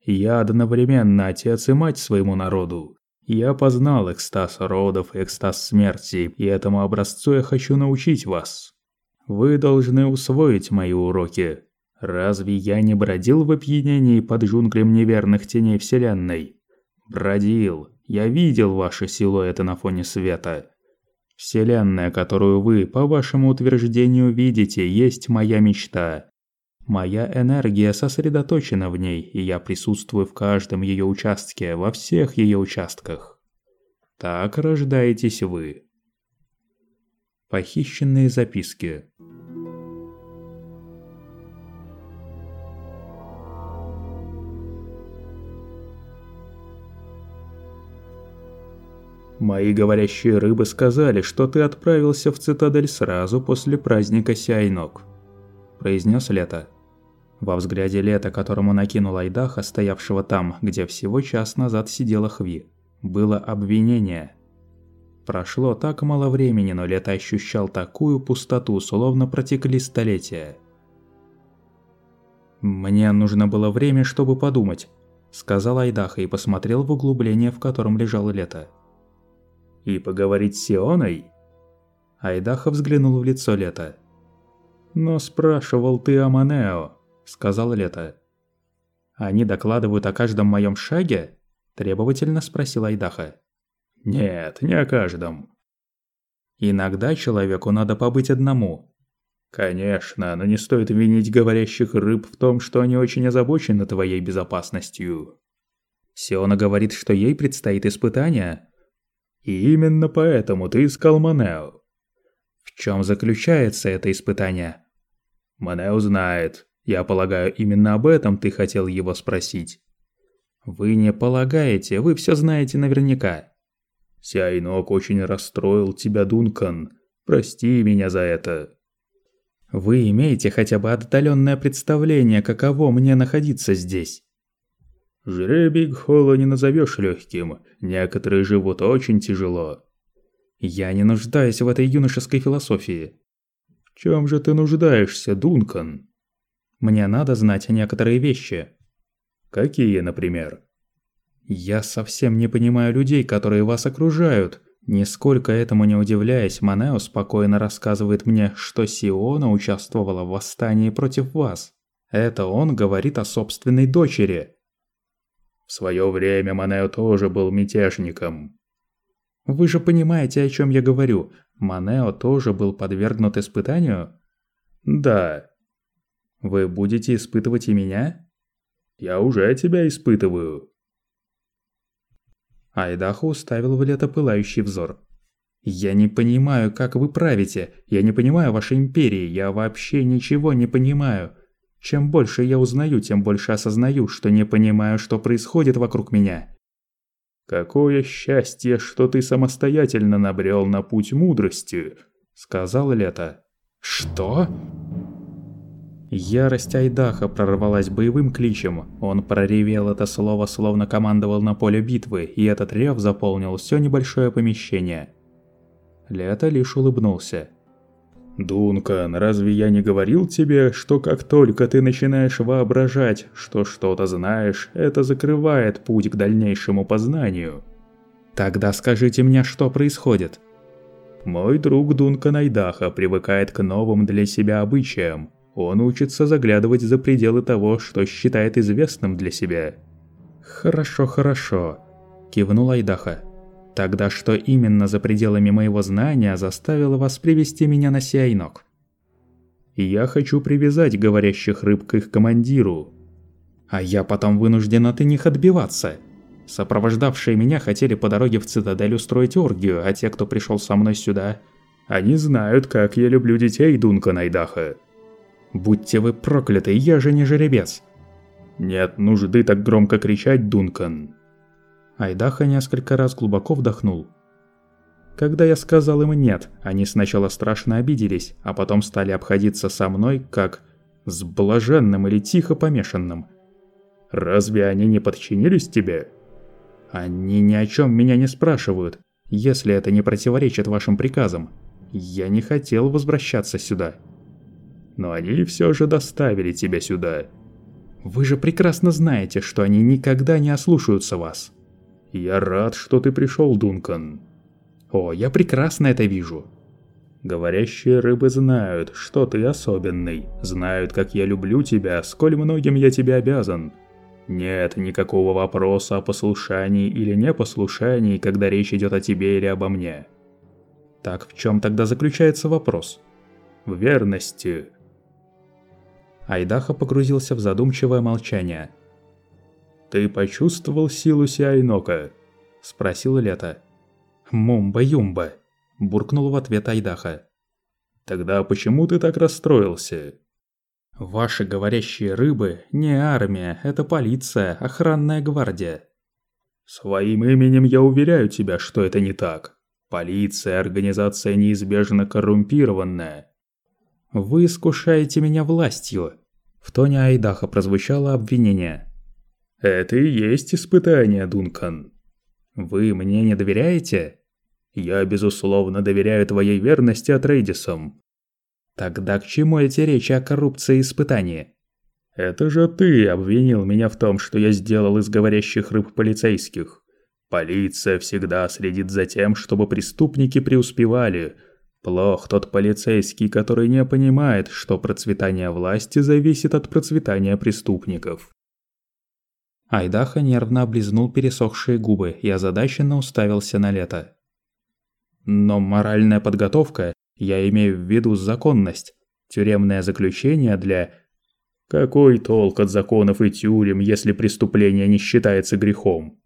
Я одновременно отец и мать своему народу. Я познал экстаз родов и экстаз смерти, и этому образцу я хочу научить вас. Вы должны усвоить мои уроки. Разве я не бродил в опьянении под джунглем неверных теней Вселенной? Бродил. Я видел ваши силуэты на фоне света. Вселенная, которую вы, по вашему утверждению, видите, есть моя мечта. Моя энергия сосредоточена в ней, и я присутствую в каждом ее участке, во всех ее участках. Так рождаетесь вы. Похищенные записки. Мои говорящие рыбы сказали, что ты отправился в цитадель сразу после праздника Сиайнок, произнес Лето. Во взгляде Лета, которому накинул Айдаха, стоявшего там, где всего час назад сидела Хви, было обвинение. Прошло так мало времени, но Лето ощущал такую пустоту, словно протекли столетия. «Мне нужно было время, чтобы подумать», — сказал Айдаха и посмотрел в углубление, в котором лежал Лето. «И поговорить с Сионой?» Айдаха взглянул в лицо Лета. «Но спрашивал ты о Манео», — сказал Лето. «Они докладывают о каждом моем шаге?» — требовательно спросил Айдаха. «Нет, не о каждом». «Иногда человеку надо побыть одному». «Конечно, но не стоит винить говорящих рыб в том, что они очень озабочены твоей безопасностью». «Сиона говорит, что ей предстоит испытание?» «И именно поэтому ты искал Манео». «В чем заключается это испытание?» «Манео знает. Я полагаю, именно об этом ты хотел его спросить». «Вы не полагаете, вы все знаете наверняка». «Сиайнок очень расстроил тебя, Дункан. Прости меня за это». «Вы имеете хотя бы отдаленное представление, каково мне находиться здесь?» «Жребий Гхола не назовешь легким. Некоторые живут очень тяжело». «Я не нуждаюсь в этой юношеской философии». «В чем же ты нуждаешься, Дункан?» «Мне надо знать некоторые вещи». «Какие, например?» «Я совсем не понимаю людей, которые вас окружают». Нисколько этому не удивляясь, Манео спокойно рассказывает мне, что Сиона участвовала в восстании против вас. Это он говорит о собственной дочери. В свое время Манео тоже был мятежником. Вы же понимаете, о чем я говорю. Манео тоже был подвергнут испытанию? Да. Вы будете испытывать и меня? Я уже тебя испытываю. Айдаха уставил в Лето пылающий взор. «Я не понимаю, как вы правите. Я не понимаю вашей империи. Я вообще ничего не понимаю. Чем больше я узнаю, тем больше осознаю, что не понимаю, что происходит вокруг меня». «Какое счастье, что ты самостоятельно набрел на путь мудрости», — сказал Лето. «Что?» Ярость Айдаха прорвалась боевым кличем. Он проревел это слово, словно командовал на поле битвы, и этот рев заполнил все небольшое помещение. Лето лишь улыбнулся. «Дункан, разве я не говорил тебе, что как только ты начинаешь воображать, что что-то знаешь, это закрывает путь к дальнейшему познанию?» «Тогда скажите мне, что происходит?» «Мой друг Дункан Айдаха привыкает к новым для себя обычаям. Он учится заглядывать за пределы того, что считает известным для себя». «Хорошо», – кивнул Айдаха. «Тогда что именно за пределами моего знания заставило вас привести меня на Сиайнок?» «Я хочу привязать говорящих рыб к их командиру». «А я потом вынужден от них отбиваться. Сопровождавшие меня хотели по дороге в цитадель устроить оргию, а те, кто пришел со мной сюда...» «Они знают, как я люблю детей, Дункан Айдаха». «Будьте вы прокляты, я же не жеребец!» «Нет нужды так громко кричать, Дункан!» Айдаха несколько раз глубоко вдохнул. Когда я сказал им «нет», они сначала страшно обиделись, а потом стали обходиться со мной как с блаженным или тихо помешанным. «Разве они не подчинились тебе?» «Они ни о чем меня не спрашивают, если это не противоречит вашим приказам. Я не хотел возвращаться сюда». «Но они все же доставили тебя сюда». Вы же прекрасно знаете, что они никогда не ослушаются вас. Я рад, что ты пришел, Дункан. О, я прекрасно это вижу. Говорящие рыбы знают, что ты особенный, знают, как я люблю тебя, сколь многим я тебе обязан. Нет никакого вопроса о послушании или непослушании, когда речь идет о тебе или обо мне. Так в чем тогда заключается вопрос? В верности. Айдаха погрузился в задумчивое молчание. «Ты почувствовал силу Сиайнока?» – спросил Лето. «Мумба-юмба», – буркнул в ответ Айдаха. «Тогда почему ты так расстроился?» «Ваши говорящие рыбы не армия, это полиция, охранная гвардия». «Своим именем я уверяю тебя, что это не так. Полиция – организация неизбежно коррумпированная». «Вы искушаете меня властью», – в тоне Айдаха прозвучало обвинение. «Это и есть испытание, Дункан». «Вы мне не доверяете?» «Я, безусловно, доверяю твоей верности Атрейдисам». «Тогда к чему эти речи о коррупции и испытании?» «Это же ты обвинил меня в том, что я сделал из говорящих рыб полицейских. Полиция всегда следит за тем, чтобы преступники преуспевали. Плох тот полицейский, который не понимает, что процветание власти зависит от процветания преступников». Айдаха нервно облизнул пересохшие губы и озадаченно уставился на Лето. «Но моральная подготовка, я имею в виду законность, тюремное заключение для...» «Какой толк от законов и тюрем, если преступление не считается грехом?»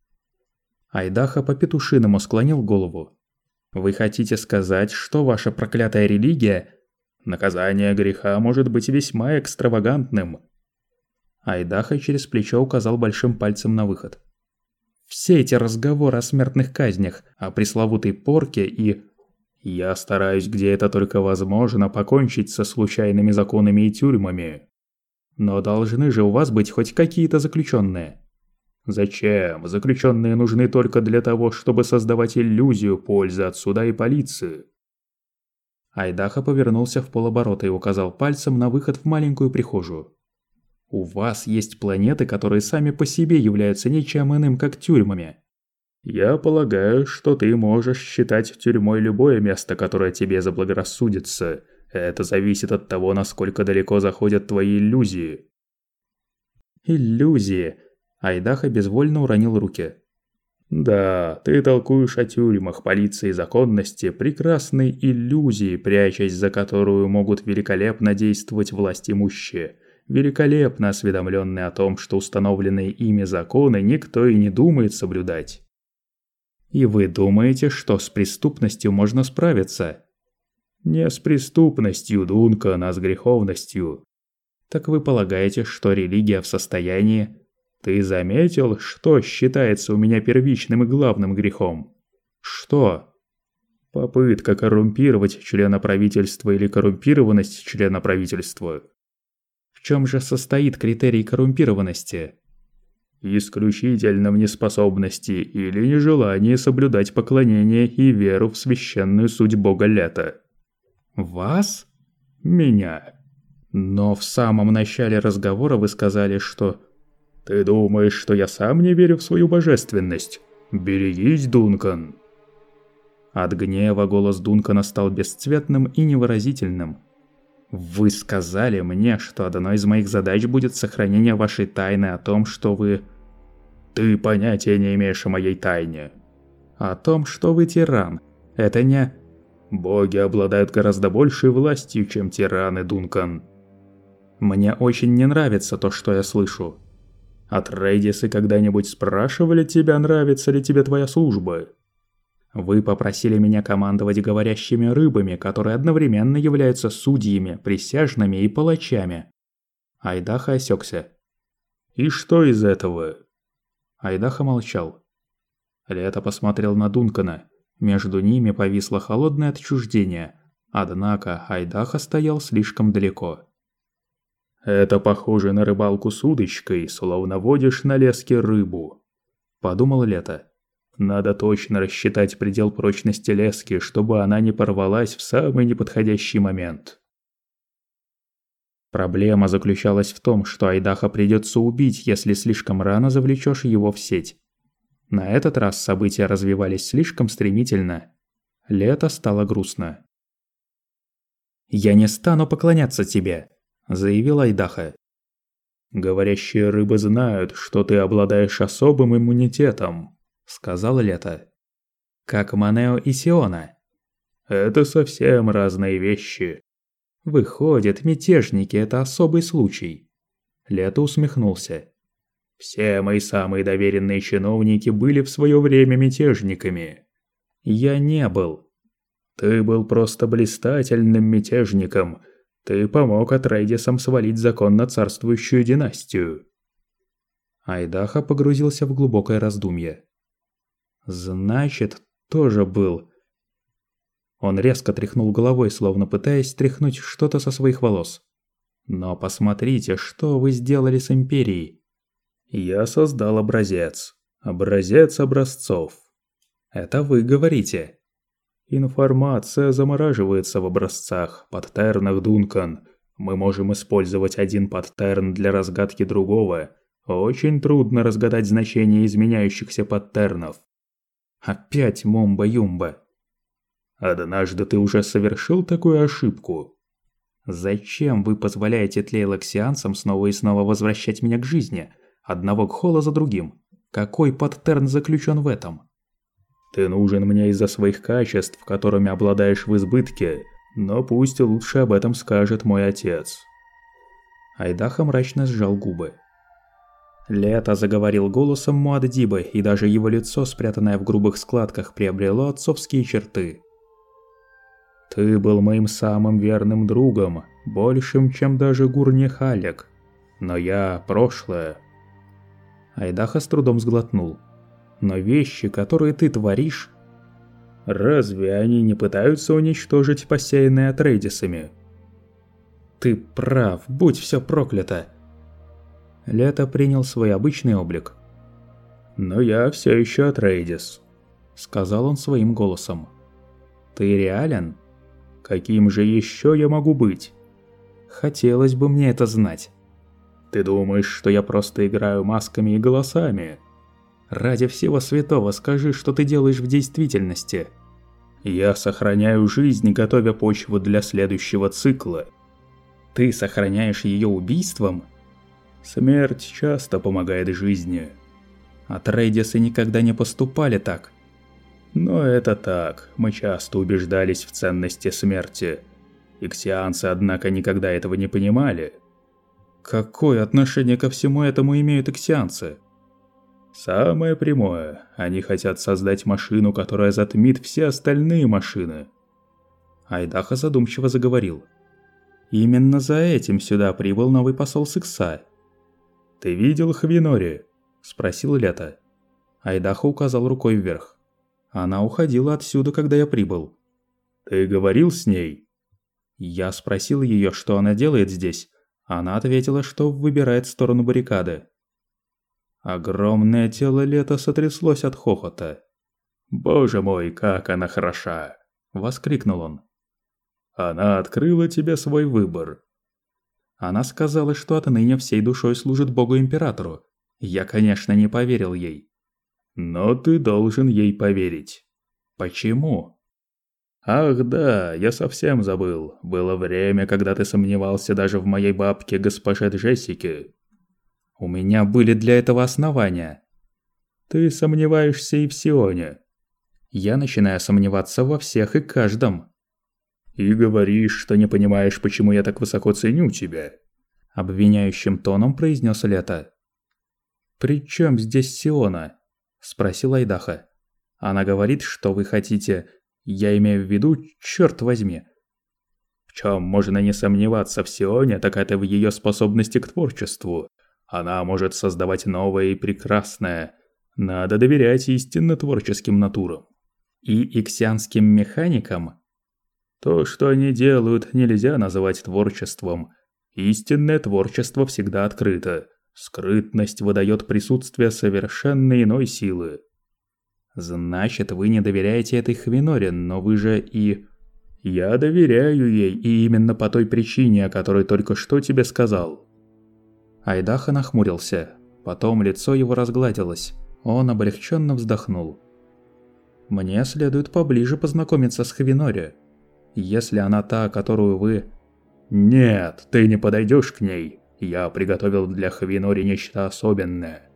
Айдаха по-петушиному склонил голову. «Вы хотите сказать, что ваша проклятая религия...» «Наказание греха может быть весьма экстравагантным». Айдаха через плечо указал большим пальцем на выход. «Все эти разговоры о смертных казнях, о пресловутой порке и...» «Я стараюсь, где это только возможно, покончить со случайными законами и тюрьмами». «Но должны же у вас быть хоть какие-то заключенные». «Зачем? Заключенные нужны только для того, чтобы создавать иллюзию пользы от суда и полиции». Айдаха повернулся в полоборота и указал пальцем на выход в маленькую прихожую. «У вас есть планеты, которые сами по себе являются ничем иным, как тюрьмами». «Я полагаю, что ты можешь считать тюрьмой любое место, которое тебе заблагорассудится. Это зависит от того, насколько далеко заходят твои иллюзии». «Иллюзии?» Айдаха безвольно уронил руки. «Да, ты толкуешь о тюрьмах, полиции и законности, прекрасной иллюзии, прячась за которую могут великолепно действовать власть имущие. Великолепно осведомленные о том, что установленные ими законы никто и не думает соблюдать». «И вы думаете, что с преступностью можно справиться?» «Не с преступностью, Дункан, а с греховностью». «Так вы полагаете, что религия в состоянии...» «Ты заметил, что считается у меня первичным и главным грехом?» «Что?» «Попытка коррумпировать члена правительства или коррумпированность члена правительства». «В чем же состоит критерий коррумпированности?» «Исключительно в неспособности или нежелании соблюдать поклонение и веру в священную суть бога Лета». «Вас?» «Меня». «Но в самом начале разговора вы сказали, что...» «Ты думаешь, что я сам не верю в свою божественность? Берегись, Дункан!» От гнева голос Дункана стал бесцветным и невыразительным. «Вы сказали мне, что одной из моих задач будет сохранение вашей тайны о том, что вы...» «Ты понятия не имеешь о моей тайне». «О том, что вы тиран. Это не...» «Боги обладают гораздо большей властью, чем тираны, Дункан». «Мне очень не нравится то, что я слышу». «Атрейдисы когда-нибудь спрашивали тебя, нравится ли тебе твоя служба?» «Вы попросили меня командовать говорящими рыбами, которые одновременно являются судьями, присяжными и палачами». Айдаха осекся. «И что из этого?» Айдаха молчал. Лето посмотрел на Дункана. Между ними повисло холодное отчуждение, однако Айдаха стоял слишком далеко. «Это похоже на рыбалку с удочкой, словно водишь на леске рыбу», – подумал Лето. «Надо точно рассчитать предел прочности лески, чтобы она не порвалась в самый неподходящий момент». Проблема заключалась в том, что Айдаха придется убить, если слишком рано завлечешь его в сеть. На этот раз события развивались слишком стремительно. Лето стало грустно. «Я не стану поклоняться тебе», – заявил Айдаха. «Говорящие рыбы знают, что ты обладаешь особым иммунитетом», – сказал Лето. «Как Манео и Сиона». «Это совсем разные вещи». «Выходит, мятежники – это особый случай». Лето усмехнулся. «Все мои самые доверенные чиновники были в свое время мятежниками». «Я не был». «Ты был просто блистательным мятежником. Ты помог Атрейдисам свалить законно царствующую династию». Айдаха погрузился в глубокое раздумье. «Значит, тоже был». Он резко тряхнул головой, словно пытаясь стряхнуть что-то со своих волос. «Но посмотрите, что вы сделали с Империей». «Я создал образец. Образец образцов». «Это вы говорите». «Информация замораживается в образцах, паттернах, Дункан. Мы можем использовать один паттерн для разгадки другого. Очень трудно разгадать значение изменяющихся паттернов». «Опять мумба-юмба». «Однажды ты уже совершил такую ошибку». «Зачем вы позволяете тлейлоксианцам снова и снова возвращать меня к жизни? Одного кхола за другим. Какой паттерн заключен в этом?» «Ты нужен мне из-за своих качеств, которыми обладаешь в избытке, но пусть лучше об этом скажет мой отец». Айдаха мрачно сжал губы. Лето заговорил голосом Муаддиба, и даже его лицо, спрятанное в грубых складках, приобрело отцовские черты. «Ты был моим самым верным другом, большим, чем даже Гурни Халек. Но я – прошлое». Айдаха с трудом сглотнул. «Но вещи, которые ты творишь...» «Разве они не пытаются уничтожить посеянные Атрейдисами?» «Ты прав, будь все проклято!» Лето принял свой обычный облик. «Но я все еще Атрейдис», — сказал он своим голосом. «Ты реален?» «Каким же еще я могу быть?» «Хотелось бы мне это знать». «Ты думаешь, что я просто играю масками и голосами?» «Ради всего святого скажи, что ты делаешь в действительности». «Я сохраняю жизнь, готовя почву для следующего цикла». «Ты сохраняешь ее убийством?» «Смерть часто помогает жизни». Атрейдисы никогда не поступали так. «Но это так, мы часто убеждались в ценности смерти. Иксианцы, однако, никогда этого не понимали». «Какое отношение ко всему этому имеют иксианцы?» «Самое прямое. Они хотят создать машину, которая затмит все остальные машины». Айдаха задумчиво заговорил. «Именно за этим сюда прибыл новый посол с Икса». «Ты видел Хвинори?» – спросил Лето. Айдаха указал рукой вверх. «Она уходила отсюда, когда я прибыл». «Ты говорил с ней?» Я спросил ее, что она делает здесь. Она ответила, что выбирает сторону баррикады. Огромное тело Лета сотряслось от хохота. «Боже мой, как она хороша!» – воскликнул он. «Она открыла тебе свой выбор». Она сказала, что отныне всей душой служит Богу-Императору. Я, конечно, не поверил ей. «Но ты должен ей поверить». «Почему?» «Ах да, я совсем забыл. Было время, когда ты сомневался даже в моей бабке, госпоже Джессике». «У меня были для этого основания». «Ты сомневаешься и в Сионе». «Я начинаю сомневаться во всех и каждом». «И говоришь, что не понимаешь, почему я так высоко ценю тебя», — обвиняющим тоном произнес Лето. «При чем здесь Сиона?» — спросил Айдаха. «Она говорит, что вы хотите... Я имею в виду, черт возьми». «В чем можно не сомневаться в Сионе, так это в ее способности к творчеству. Она может создавать новое и прекрасное. Надо доверять истинно творческим натурам». «И иксианским механикам?» «То, что они делают, нельзя называть творчеством. Истинное творчество всегда открыто. Скрытность выдает присутствие совершенно иной силы». «Значит, вы не доверяете этой Хвиноре, но вы же и...» Я доверяю ей, и именно по той причине, о которой только что тебе сказал». Айдаха нахмурился. Потом лицо его разгладилось. Он облегченно вздохнул. «Мне следует поближе познакомиться с Хавинори. Если она та, которую вы...» «Нет, ты не подойдешь к ней. Я приготовил для Хавинори нечто особенное.